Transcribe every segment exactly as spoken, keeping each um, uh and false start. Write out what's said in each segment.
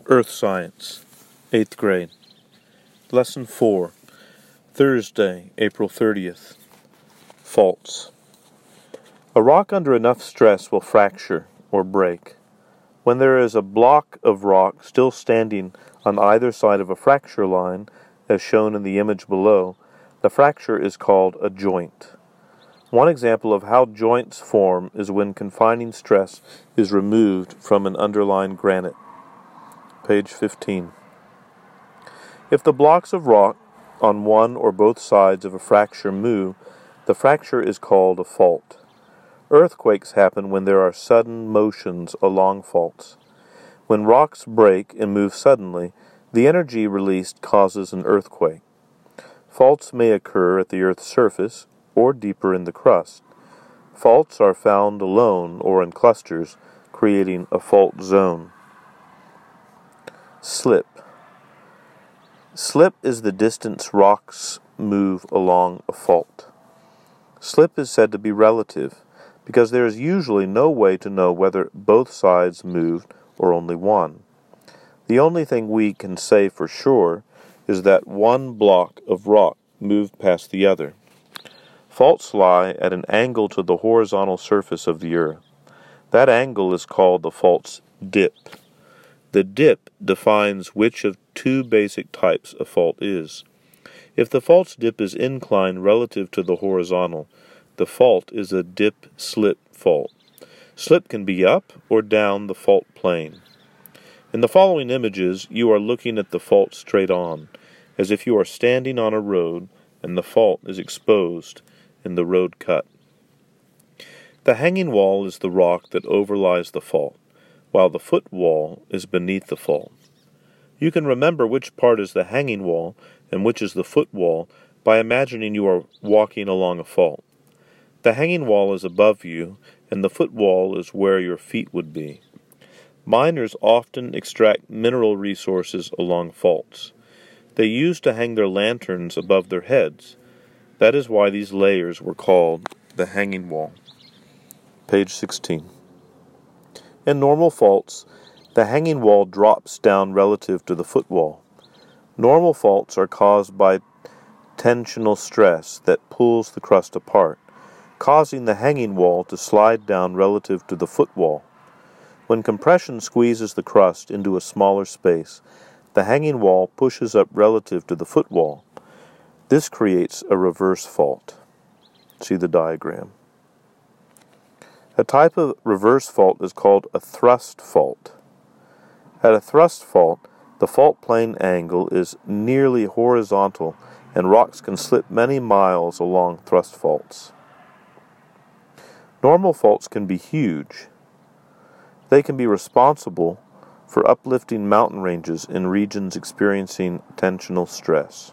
Earth Science, eighth grade. Lesson four, Thursday, April thirtieth. Faults. A rock under enough stress will fracture or break. When there is a block of rock still standing on either side of a fracture line, as shown in the image below, the fracture is called a joint. One example of how joints form is when confining stress is removed from an underlying granite. Page fifteen. If the blocks of rock on one or both sides of a fracture move, the fracture is called a fault. Earthquakes happen when there are sudden motions along faults. When rocks break and move suddenly, the energy released causes an earthquake. Faults may occur at the Earth's surface or deeper in the crust. Faults are found alone or in clusters, creating a fault zone. Slip. Slip is the distance rocks move along a fault. Slip is said to be relative, because there is usually no way to know whether both sides moved or only one. The only thing we can say for sure is that one block of rock moved past the other. Faults lie at an angle to the horizontal surface of the Earth. That angle is called the fault's dip. The dip defines which of two basic types a fault is. If the fault's dip is inclined relative to the horizontal, the fault is a dip-slip fault. Slip can be up or down the fault plane. In the following images, you are looking at the fault straight on, as if you are standing on a road and the fault is exposed in the road cut. The hanging wall is the rock that overlies the fault, while the foot wall is beneath the fault. You can remember which part is the hanging wall and which is the foot wall by imagining you are walking along a fault. The hanging wall is above you, and the foot wall is where your feet would be. Miners often extract mineral resources along faults. They used to hang their lanterns above their heads. That is why these layers were called the hanging wall. Page sixteen. In normal faults, the hanging wall drops down relative to the foot wall. Normal faults are caused by tensional stress that pulls the crust apart, causing the hanging wall to slide down relative to the foot wall. When compression squeezes the crust into a smaller space, the hanging wall pushes up relative to the foot wall. This creates a reverse fault. See the diagram. A type of reverse fault is called a thrust fault. At a thrust fault, the fault plane angle is nearly horizontal, and rocks can slip many miles along thrust faults. Normal faults can be huge. They can be responsible for uplifting mountain ranges in regions experiencing tensional stress.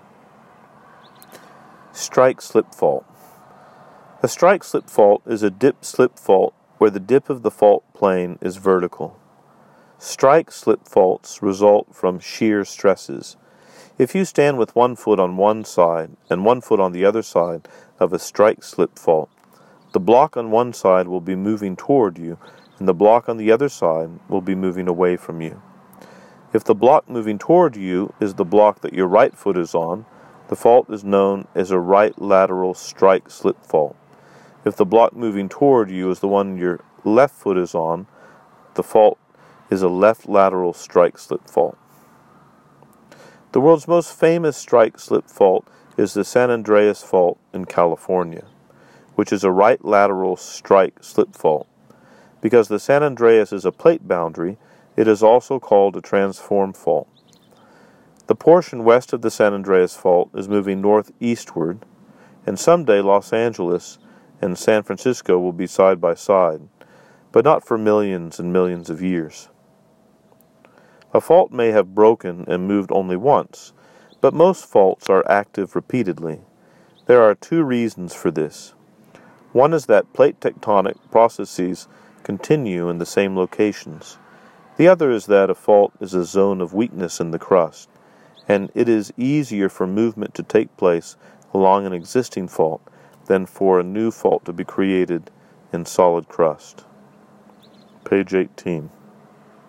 Strike-slip fault. A strike-slip fault is a dip-slip fault where the dip of the fault plane is vertical. Strike-slip faults result from shear stresses. If you stand with one foot on one side and one foot on the other side of a strike-slip fault, the block on one side will be moving toward you, and the block on the other side will be moving away from you. If the block moving toward you is the block that your right foot is on, the fault is known as a right lateral strike-slip fault. If the block moving toward you is the one your left foot is on, the fault is a left lateral strike-slip fault. The world's most famous strike-slip fault is the San Andreas Fault in California, which is a right lateral strike-slip fault. Because the San Andreas is a plate boundary, it is also called a transform fault. The portion west of the San Andreas Fault is moving northeastward, and someday Los Angeles and San Francisco will be side by side, but not for millions and millions of years. A fault may have broken and moved only once, but most faults are active repeatedly. There are two reasons for this. One is that plate tectonic processes continue in the same locations. The other is that a fault is a zone of weakness in the crust, and it is easier for movement to take place along an existing fault than for a new fault to be created in solid crust. Page eighteen.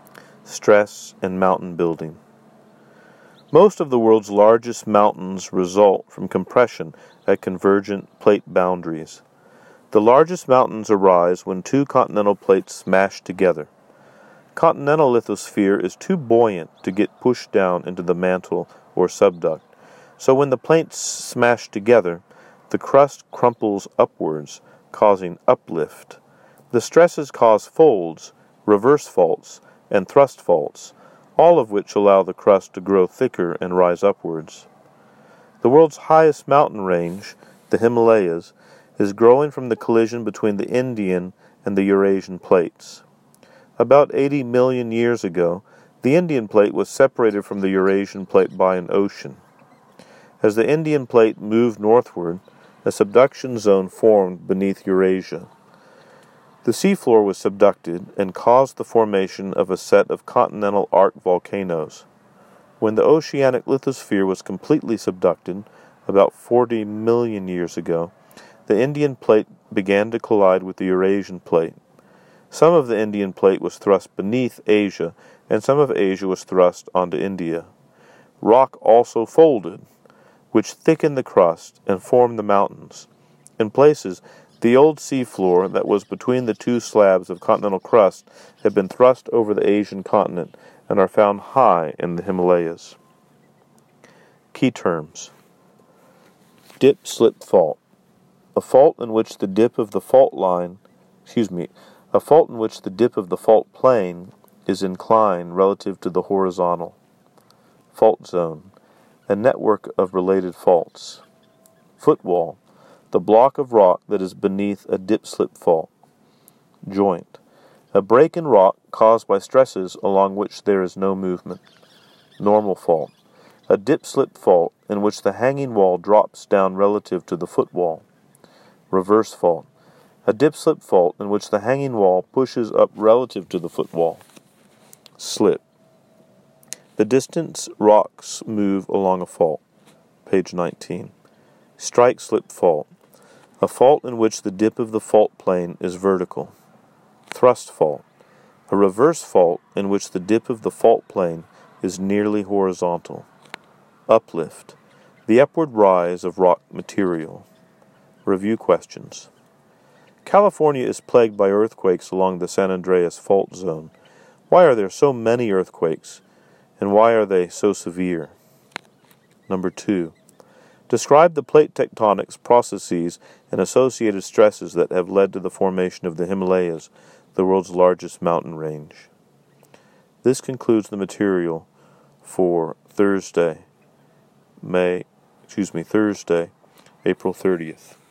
Stress and mountain building. Most of the world's largest mountains result from compression at convergent plate boundaries. The largest mountains arise when two continental plates smash together. Continental lithosphere is too buoyant to get pushed down into the mantle or subduct, so when the plates smash together, the crust crumples upwards, causing uplift. The stresses cause folds, reverse faults, and thrust faults, all of which allow the crust to grow thicker and rise upwards. The world's highest mountain range, the Himalayas, is growing from the collision between the Indian and the Eurasian plates. About eighty million years ago, the Indian plate was separated from the Eurasian plate by an ocean. As the Indian plate moved northward, a subduction zone formed beneath Eurasia. The seafloor was subducted and caused the formation of a set of continental arc volcanoes. When the oceanic lithosphere was completely subducted, about forty million years ago, the Indian plate began to collide with the Eurasian plate. Some of the Indian plate was thrust beneath Asia, and some of Asia was thrust onto India. Rock also folded, which thickened the crust and formed the mountains. In places, the old seafloor that was between the two slabs of continental crust had been thrust over the Asian continent and are found high in the Himalayas. Key terms. Dip-slip fault. A fault in which the dip of the fault line, excuse me, a fault in which the dip of the fault plane is inclined relative to the horizontal. Fault zone. A network of related faults. Footwall. The block of rock that is beneath a dip-slip fault. Joint. A break in rock caused by stresses along which there is no movement. Normal fault. A dip-slip fault in which the hanging wall drops down relative to the footwall. Reverse fault. A dip-slip fault in which the hanging wall pushes up relative to the footwall. Slip. The distance rocks move along a fault. Page nineteen. Strike-slip fault. A fault in which the dip of the fault plane is vertical. Thrust fault. A reverse fault in which the dip of the fault plane is nearly horizontal. Uplift. The upward rise of rock material. Review questions. California is plagued by earthquakes along the San Andreas fault zone. Why are there so many earthquakes, and why are they so severe? Number two. Describe the plate tectonics processes and associated stresses that have led to the formation of the Himalayas, the world's largest mountain range. This concludes the material for Thursday, May, excuse me, Thursday, April thirtieth.